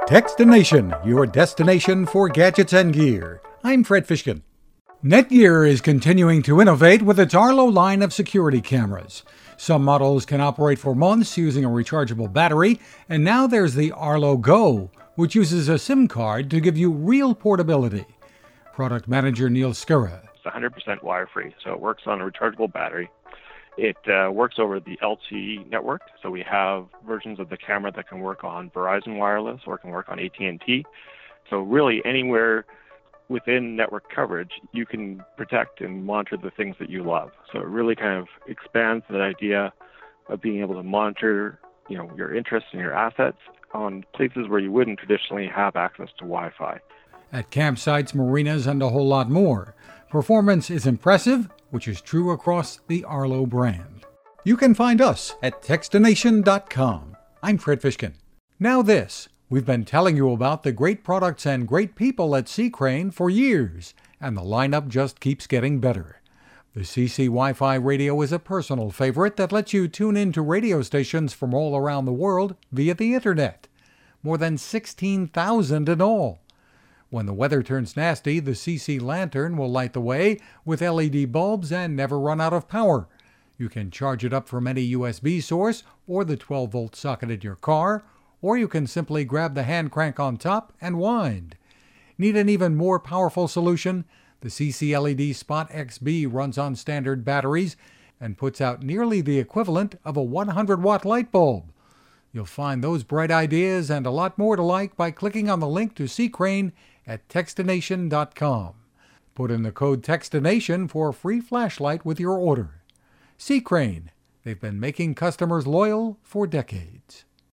Techstination, your destination for gadgets and gear. I'm Fred Fishkin. Netgear is continuing to innovate with its Arlo line of security cameras. Some models can operate for months using a rechargeable battery, and now there's the Arlo Go, which uses a SIM card to give you real portability. Product manager Neil Skura. It's 100% wire-free, so it works on a rechargeable battery. It works over the LTE network, so we have versions of the camera that can work on Verizon Wireless or can work on AT&T. So really anywhere within network coverage, you can protect and monitor the things that you love. So it really kind of expands that idea of being able to monitor, your interests and your assets on places where you wouldn't traditionally have access to Wi-Fi. At campsites, marinas, and a whole lot more. Performance is impressive, which is true across the Arlo brand. You can find us at Techstination.com. I'm Fred Fishkin. Now this. We've been telling you about the great products and great people at C. Crane for years, and the lineup just keeps getting better. The CC Wi-Fi radio is a personal favorite that lets you tune in to radio stations from all around the world via the internet. More than 16,000 in all. When the weather turns nasty, the CC Lantern will light the way with LED bulbs and never run out of power. You can charge it up from any USB source or the 12-volt socket in your car, or you can simply grab the hand crank on top and wind. Need an even more powerful solution? The CC LED Spot XB runs on standard batteries and puts out nearly the equivalent of a 100-watt light bulb. You'll find those bright ideas and a lot more to like by clicking on the link to C. Crane at Techstination.com. Put in the code Techstination for a free flashlight with your order. C. Crane. They've been making customers loyal for decades.